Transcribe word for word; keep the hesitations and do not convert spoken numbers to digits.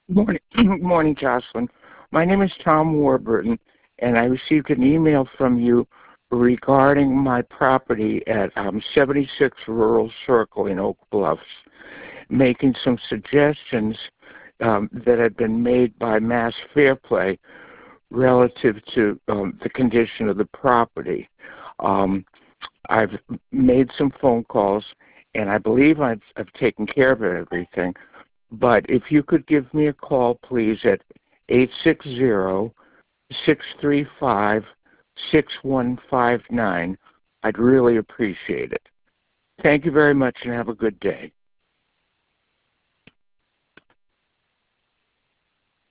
Morning, morning, Jocelyn. My name is Tom Warburton, and I received an email from you regarding my property at um, seventy-six Rural Circle in Oak Bluffs, making some suggestions um, that had been made by Mass Fairplay relative to um, the condition of the property. Um, I've made some phone calls, and I believe I've, I've taken care of everything. But if you could give me a call, please, at eight six zero, six three five, six one five nine, I'd really appreciate it. Thank you very much and have a good day.